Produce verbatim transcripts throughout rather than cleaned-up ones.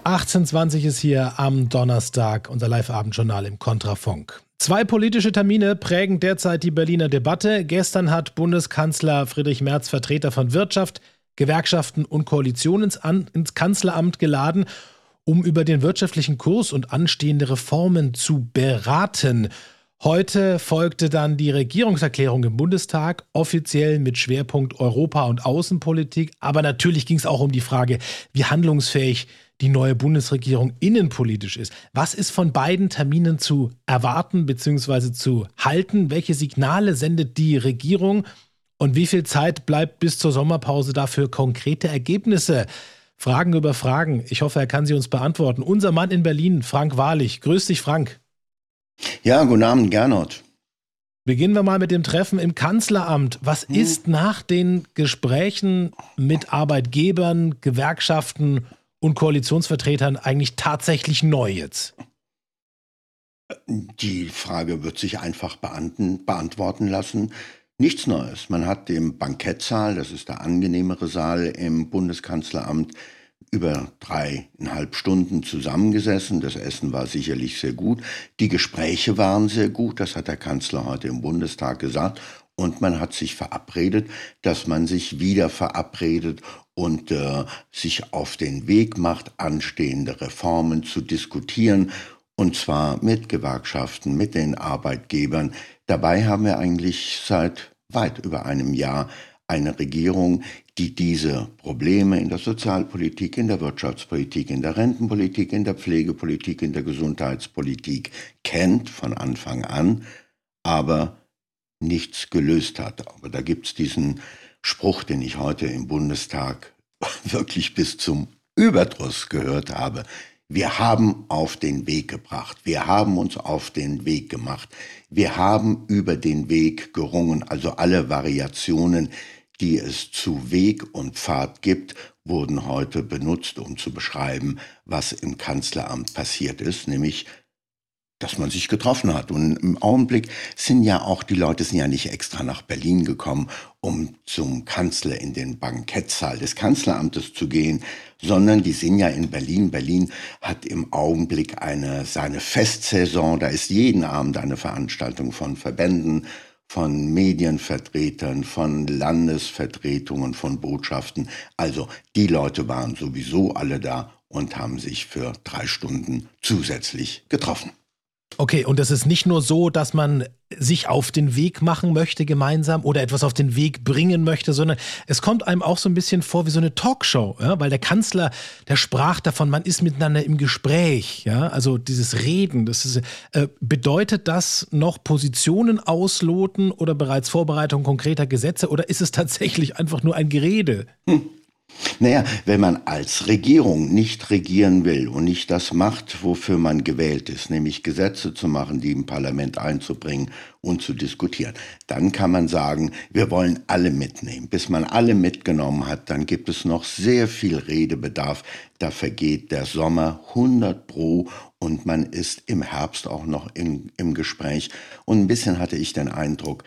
achtzehn Uhr zwanzig ist hier am Donnerstag unser Live-Abendjournal im Kontrafunk. Zwei politische Termine prägen derzeit die Berliner Debatte. Gestern hat Bundeskanzler Friedrich Merz Vertreter von Wirtschaft, Gewerkschaften und Koalition ins, An- ins Kanzleramt geladen, um über den wirtschaftlichen Kurs und anstehende Reformen zu beraten. Heute folgte dann die Regierungserklärung im Bundestag, offiziell mit Schwerpunkt Europa- und Außenpolitik. Aber natürlich ging es auch um die Frage, wie handlungsfähig die neue Bundesregierung innenpolitisch ist. Was ist von beiden Terminen zu erwarten bzw. zu halten? Welche Signale sendet die Regierung? Und wie viel Zeit bleibt bis zur Sommerpause dafür konkrete Ergebnisse? Fragen über Fragen. Ich hoffe, er kann sie uns beantworten. Unser Mann in Berlin, Frank Wahrlich. Grüß dich, Frank. Ja, guten Abend, Gernot. Beginnen wir mal mit dem Treffen im Kanzleramt. Was hm. ist nach den Gesprächen mit Arbeitgebern, Gewerkschaften und Koalitionsvertretern eigentlich tatsächlich neu jetzt? Die Frage wird sich einfach beant- beantworten lassen. Nichts Neues. Man hat im Bankettsaal, das ist der angenehmere Saal im Bundeskanzleramt, über dreieinhalb Stunden zusammengesessen. Das Essen war sicherlich sehr gut. Die Gespräche waren sehr gut. Das hat der Kanzler heute im Bundestag gesagt. Und man hat sich verabredet, dass man sich wieder verabredet und äh, sich auf den Weg macht, anstehende Reformen zu diskutieren. Und zwar mit Gewerkschaften, mit den Arbeitgebern. Dabei haben wir eigentlich seit weit über einem Jahr eine Regierung, die diese Probleme in der Sozialpolitik, in der Wirtschaftspolitik, in der Rentenpolitik, in der Pflegepolitik, in der Gesundheitspolitik kennt von Anfang an, aber nichts gelöst hat. Aber da gibt es diesen Spruch, den ich heute im Bundestag wirklich bis zum Überdruss gehört habe. Wir haben auf den Weg gebracht, wir haben uns auf den Weg gemacht, wir haben über den Weg gerungen, also alle Variationen, die es zu Weg und Pfad gibt, wurden heute benutzt, um zu beschreiben, was im Kanzleramt passiert ist, nämlich, dass man sich getroffen hat. Und im Augenblick sind ja auch die Leute sind ja nicht extra nach Berlin gekommen, um zum Kanzler in den Bankettsaal des Kanzleramtes zu gehen, sondern die sind ja in Berlin. Berlin hat im Augenblick eine seine Festsaison, da ist jeden Abend eine Veranstaltung von Verbänden, von Medienvertretern, von Landesvertretungen, von Botschaften. Also die Leute waren sowieso alle da und haben sich für drei Stunden zusätzlich getroffen. Okay, und es ist nicht nur so, dass man sich auf den Weg machen möchte gemeinsam oder etwas auf den Weg bringen möchte, sondern es kommt einem auch so ein bisschen vor wie so eine Talkshow, ja? Weil der Kanzler, der sprach davon, man ist miteinander im Gespräch, ja, also dieses Reden, das ist, äh, bedeutet das noch Positionen ausloten oder bereits Vorbereitung konkreter Gesetze oder ist es tatsächlich einfach nur ein Gerede? Hm. Naja, wenn man als Regierung nicht regieren will und nicht das macht, wofür man gewählt ist, nämlich Gesetze zu machen, die im Parlament einzubringen und zu diskutieren, dann kann man sagen, wir wollen alle mitnehmen. Bis man alle mitgenommen hat, dann gibt es noch sehr viel Redebedarf. Da vergeht der Sommer hundert pro und man ist im Herbst auch noch im, im Gespräch. Und ein bisschen hatte ich den Eindruck,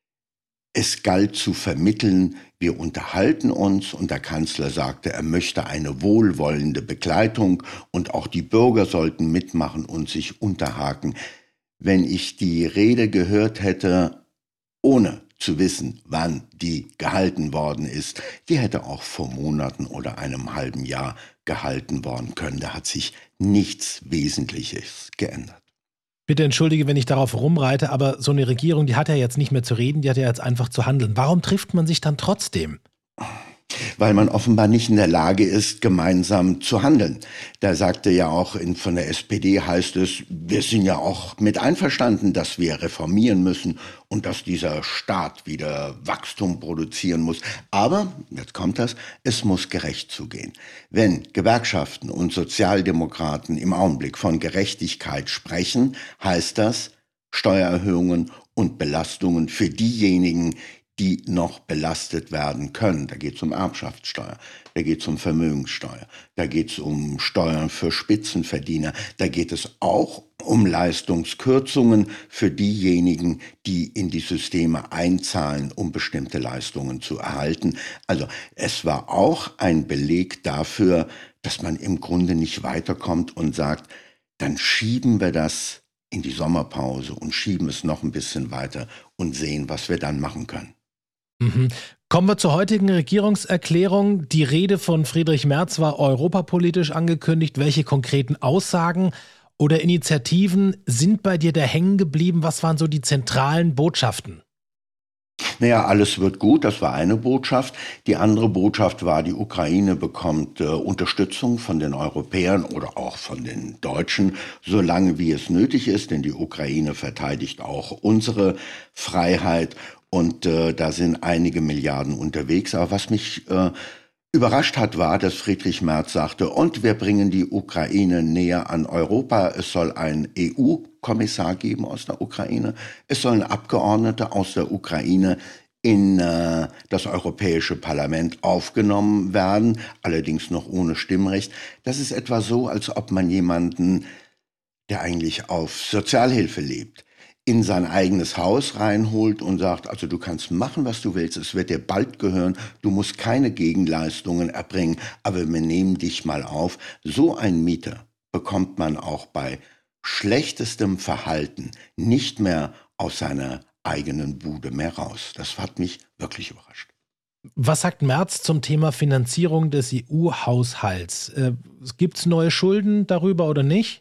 es galt zu vermitteln, wir unterhalten uns und der Kanzler sagte, er möchte eine wohlwollende Begleitung und auch die Bürger sollten mitmachen und sich unterhaken. Wenn ich die Rede gehört hätte, ohne zu wissen, wann die gehalten worden ist, die hätte auch vor Monaten oder einem halben Jahr gehalten worden können. Da hat sich nichts Wesentliches geändert. Bitte entschuldige, wenn ich darauf rumreite, aber so eine Regierung, die hat ja jetzt nicht mehr zu reden, die hat ja jetzt einfach zu handeln. Warum trifft man sich dann trotzdem? Weil man offenbar nicht in der Lage ist, gemeinsam zu handeln. Da sagte ja auch in, von der S P D heißt es, wir sind ja auch mit einverstanden, dass wir reformieren müssen und dass dieser Staat wieder Wachstum produzieren muss. Aber, jetzt kommt das, es muss gerecht zugehen. Wenn Gewerkschaften und Sozialdemokraten im Augenblick von Gerechtigkeit sprechen, heißt das Steuererhöhungen und Belastungen für diejenigen, die noch belastet werden können. Da geht es um Erbschaftssteuer, da geht es um Vermögenssteuer, da geht es um Steuern für Spitzenverdiener, da geht es auch um Leistungskürzungen für diejenigen, die in die Systeme einzahlen, um bestimmte Leistungen zu erhalten. Also es war auch ein Beleg dafür, dass man im Grunde nicht weiterkommt und sagt, dann schieben wir das in die Sommerpause und schieben es noch ein bisschen weiter und sehen, was wir dann machen können. Mhm. Kommen wir zur heutigen Regierungserklärung. Die Rede von Friedrich Merz war europapolitisch angekündigt. Welche konkreten Aussagen oder Initiativen sind bei dir da hängen geblieben? Was waren so die zentralen Botschaften? Naja, alles wird gut, das war eine Botschaft. Die andere Botschaft war, die Ukraine bekommt äh, Unterstützung von den Europäern oder auch von den Deutschen, solange wie es nötig ist, denn die Ukraine verteidigt auch unsere Freiheit und äh, da sind einige Milliarden unterwegs. Aber was mich äh, überrascht hat, war, dass Friedrich Merz sagte, und wir bringen die Ukraine näher an Europa. Es soll einen E U-Kommissar geben aus der Ukraine. Es sollen Abgeordnete aus der Ukraine in äh, das Europäische Parlament aufgenommen werden, allerdings noch ohne Stimmrecht. Das ist etwa so, als ob man jemanden, der eigentlich auf Sozialhilfe lebt, in sein eigenes Haus reinholt und sagt, also du kannst machen, was du willst, es wird dir bald gehören, du musst keine Gegenleistungen erbringen, aber wir nehmen dich mal auf. So ein Mieter bekommt man auch bei schlechtestem Verhalten nicht mehr aus seiner eigenen Bude mehr raus. Das hat mich wirklich überrascht. Was sagt Merz zum Thema Finanzierung des E U-Haushalts? Äh, Gibt es neue Schulden darüber oder nicht?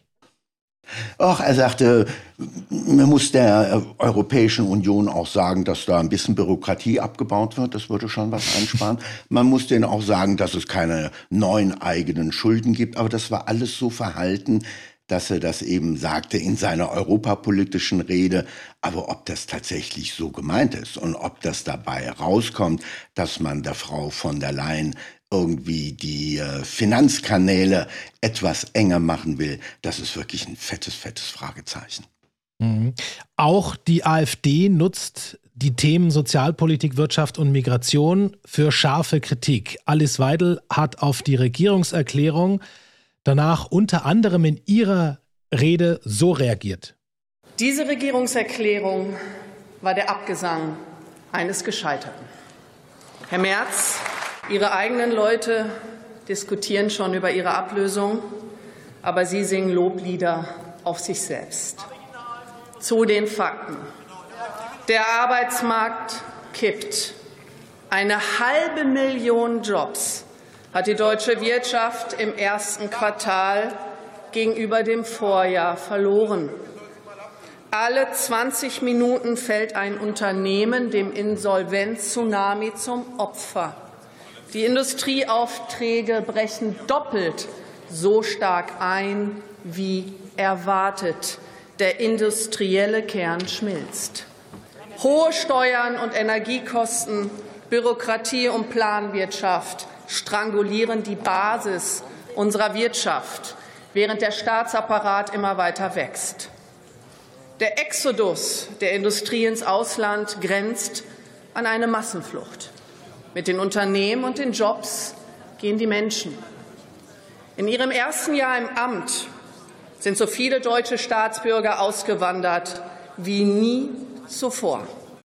Ach, er sagte, man muss der Europäischen Union auch sagen, dass da ein bisschen Bürokratie abgebaut wird. Das würde schon was einsparen. Man muss denen auch sagen, dass es keine neuen eigenen Schulden gibt. Aber das war alles so verhalten, dass er das eben sagte in seiner europapolitischen Rede. Aber ob das tatsächlich so gemeint ist und ob das dabei rauskommt, dass man der Frau von der Leyen irgendwie die äh, Finanzkanäle etwas enger machen will, das ist wirklich ein fettes, fettes Fragezeichen. Mhm. Auch die AfD nutzt die Themen Sozialpolitik, Wirtschaft und Migration für scharfe Kritik. Alice Weidel hat auf die Regierungserklärung danach unter anderem in ihrer Rede so reagiert. Diese Regierungserklärung war der Abgesang eines Gescheiterten. Herr Merz, Ihre eigenen Leute diskutieren schon über Ihre Ablösung, aber Sie singen Loblieder auf sich selbst. Zu den Fakten. Der Arbeitsmarkt kippt. Eine halbe Million Jobs hat die deutsche Wirtschaft im ersten Quartal gegenüber dem Vorjahr verloren. Alle zwanzig Minuten fällt ein Unternehmen dem Insolvenz-Tsunami zum Opfer. Die Industrieaufträge brechen doppelt so stark ein wie erwartet. Der industrielle Kern schmilzt. Hohe Steuern und Energiekosten, Bürokratie und Planwirtschaft strangulieren die Basis unserer Wirtschaft, während der Staatsapparat immer weiter wächst. Der Exodus der Industrie ins Ausland grenzt an eine Massenflucht. Mit den Unternehmen und den Jobs gehen die Menschen. In ihrem ersten Jahr im Amt sind so viele deutsche Staatsbürger ausgewandert wie nie zuvor.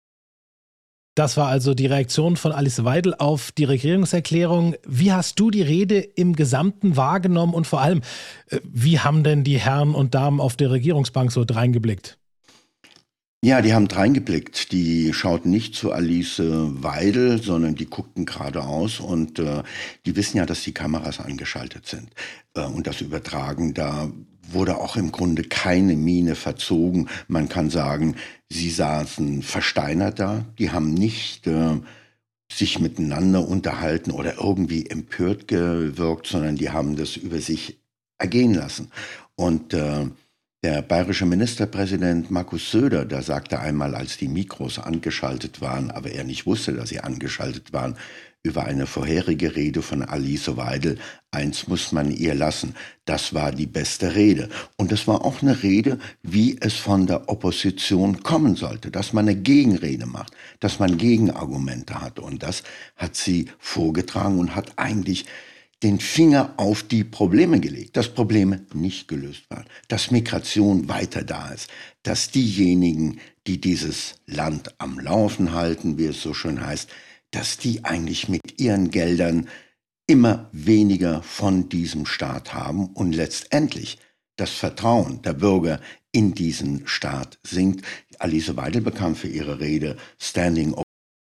Das war also die Reaktion von Alice Weidel auf die Regierungserklärung. Wie hast du die Rede im Gesamten wahrgenommen und vor allem, wie haben denn die Herren und Damen auf der Regierungsbank so dreingeblickt? Ja, die haben reingeblickt. Die schauten nicht zu Alice Weidel, sondern die guckten geradeaus und äh, die wissen ja, dass die Kameras angeschaltet sind äh, und das Übertragen. Da wurde auch im Grunde keine Miene verzogen. Man kann sagen, sie saßen versteinert da. Die haben nicht äh, sich miteinander unterhalten oder irgendwie empört gewirkt, sondern die haben das über sich ergehen lassen. Und äh, der bayerische Ministerpräsident Markus Söder, der sagte einmal, als die Mikros angeschaltet waren, aber er nicht wusste, dass sie angeschaltet waren, über eine vorherige Rede von Alice Weidel, eins muss man ihr lassen, das war die beste Rede. Und das war auch eine Rede, wie es von der Opposition kommen sollte, dass man eine Gegenrede macht, dass man Gegenargumente hat. Und das hat sie vorgetragen und hat eigentlich den Finger auf die Probleme gelegt, dass Probleme nicht gelöst waren, dass Migration weiter da ist, dass diejenigen, die dieses Land am Laufen halten, wie es so schön heißt, dass die eigentlich mit ihren Geldern immer weniger von diesem Staat haben und letztendlich das Vertrauen der Bürger in diesen Staat sinkt. Alice Weidel bekam für ihre Rede Standing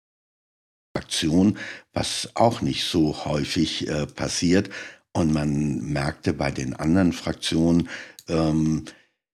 Ovation, was auch nicht so häufig äh, passiert. Und man merkte bei den anderen Fraktionen, ähm,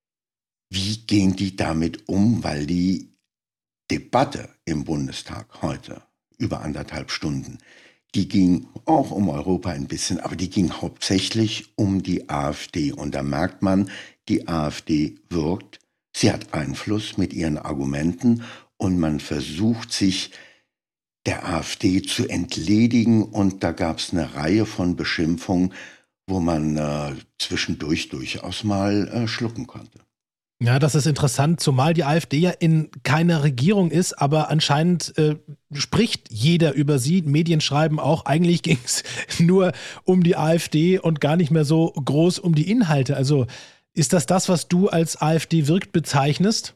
wie gehen die damit um, weil die Debatte im Bundestag heute über anderthalb Stunden, die ging auch um Europa ein bisschen, aber die ging hauptsächlich um die AfD. Und da merkt man, die AfD wirkt, sie hat Einfluss mit ihren Argumenten und man versucht sich der AfD zu entledigen. Und da gab es eine Reihe von Beschimpfungen, wo man äh, zwischendurch durchaus mal äh, schlucken konnte. Ja, das ist interessant, zumal die AfD ja in keiner Regierung ist, aber anscheinend äh, spricht jeder über sie. Medien schreiben auch, eigentlich ging es nur um die AfD und gar nicht mehr so groß um die Inhalte. Also ist das das, was du als AfD wirkt bezeichnest?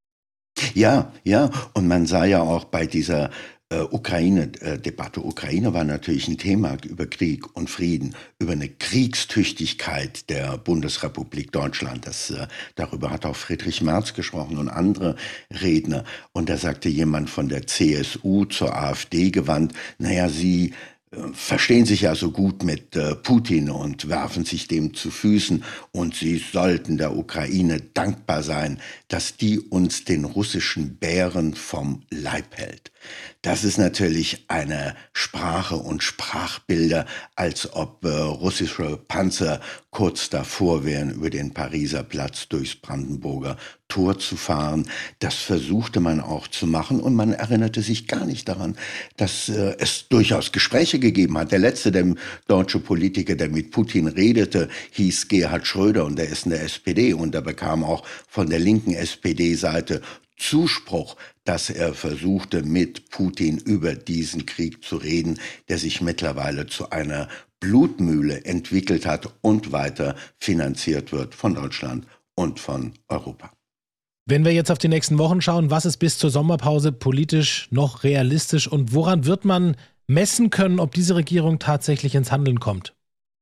Ja, ja, und man sah ja auch bei dieser äh, Ukraine-Debatte, Ukraine war natürlich ein Thema über Krieg und Frieden, über eine Kriegstüchtigkeit der Bundesrepublik Deutschland. Das, äh, darüber hat auch Friedrich Merz gesprochen und andere Redner. Und da sagte jemand von der C S U zur AfD gewandt, naja, sie verstehen sich ja so gut mit äh, Putin und werfen sich dem zu Füßen und sie sollten der Ukraine dankbar sein, dass die uns den russischen Bären vom Leib hält. Das ist natürlich eine Sprache und Sprachbilder, als ob äh, russische Panzer kurz davor wären, über den Pariser Platz durchs Brandenburger Tor zu fahren. Das versuchte man auch zu machen und man erinnerte sich gar nicht daran, dass äh, es durchaus Gespräche gegeben hat. Der letzte der deutsche Politiker, der mit Putin redete, hieß Gerhard Schröder und der ist in der S P D und er bekam auch von der linken S P D-Seite Zuspruch, dass er versuchte, mit Putin über diesen Krieg zu reden, der sich mittlerweile zu einer Blutmühle entwickelt hat und weiter finanziert wird von Deutschland und von Europa. Wenn wir jetzt auf die nächsten Wochen schauen, was ist bis zur Sommerpause politisch noch realistisch und woran wird man messen können, ob diese Regierung tatsächlich ins Handeln kommt?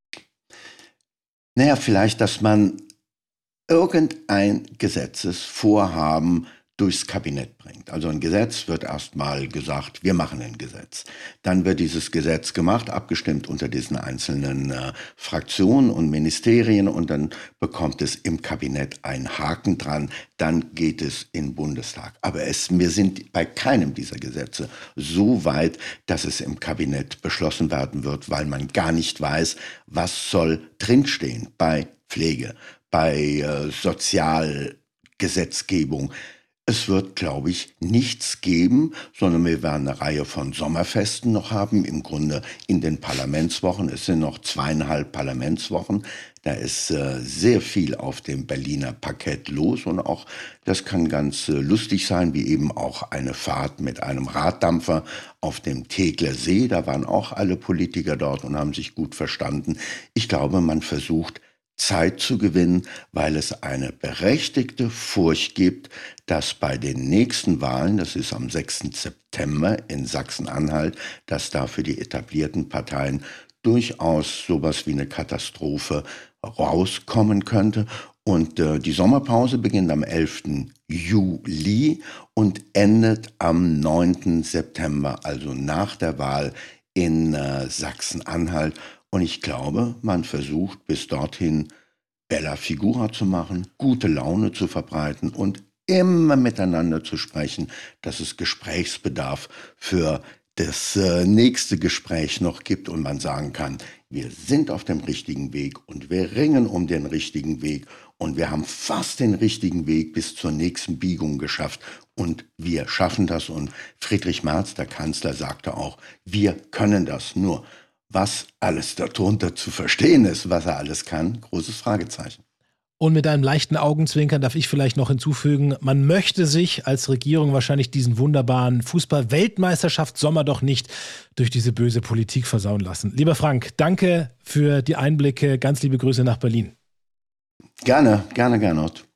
Naja, vielleicht, dass man irgendein Gesetzesvorhaben durchs Kabinett bringt. Also ein Gesetz wird erstmal gesagt, wir machen ein Gesetz. Dann wird dieses Gesetz gemacht, abgestimmt unter diesen einzelnen äh, Fraktionen und Ministerien und dann bekommt es im Kabinett einen Haken dran, dann geht es in den Bundestag. Aber es, wir sind bei keinem dieser Gesetze so weit, dass es im Kabinett beschlossen werden wird, weil man gar nicht weiß, was soll drinstehen bei Pflege, bei äh, Sozialgesetzgebung. Es wird, glaube ich, nichts geben, sondern wir werden eine Reihe von Sommerfesten noch haben, im Grunde in den Parlamentswochen. Es sind noch zweieinhalb Parlamentswochen. Da ist äh, sehr viel auf dem Berliner Parkett los und auch, das kann ganz äh, lustig sein, wie eben auch eine Fahrt mit einem Raddampfer auf dem Tegeler See. Da waren auch alle Politiker dort und haben sich gut verstanden. Ich glaube, man versucht, Zeit zu gewinnen, weil es eine berechtigte Furcht gibt, dass bei den nächsten Wahlen, das ist am sechsten September in Sachsen-Anhalt, dass da für die etablierten Parteien durchaus sowas wie eine Katastrophe rauskommen könnte. Und äh, die Sommerpause beginnt am elften Juli und endet am neunten September, also nach der Wahl in äh, Sachsen-Anhalt. Und ich glaube, man versucht bis dorthin Bella Figura zu machen, gute Laune zu verbreiten und immer miteinander zu sprechen, dass es Gesprächsbedarf für das äh, nächste Gespräch noch gibt und man sagen kann, wir sind auf dem richtigen Weg und wir ringen um den richtigen Weg und wir haben fast den richtigen Weg bis zur nächsten Biegung geschafft und wir schaffen das. Und Friedrich Merz, der Kanzler, sagte auch, wir können das. Nur was alles darunter zu verstehen ist, was er alles kann, großes Fragezeichen. Und mit einem leichten Augenzwinkern darf ich vielleicht noch hinzufügen, man möchte sich als Regierung wahrscheinlich diesen wunderbaren Fußball-Weltmeisterschaftssommer doch nicht durch diese böse Politik versauen lassen. Lieber Frank, danke für die Einblicke. Ganz liebe Grüße nach Berlin. Gerne, gerne, Gernot.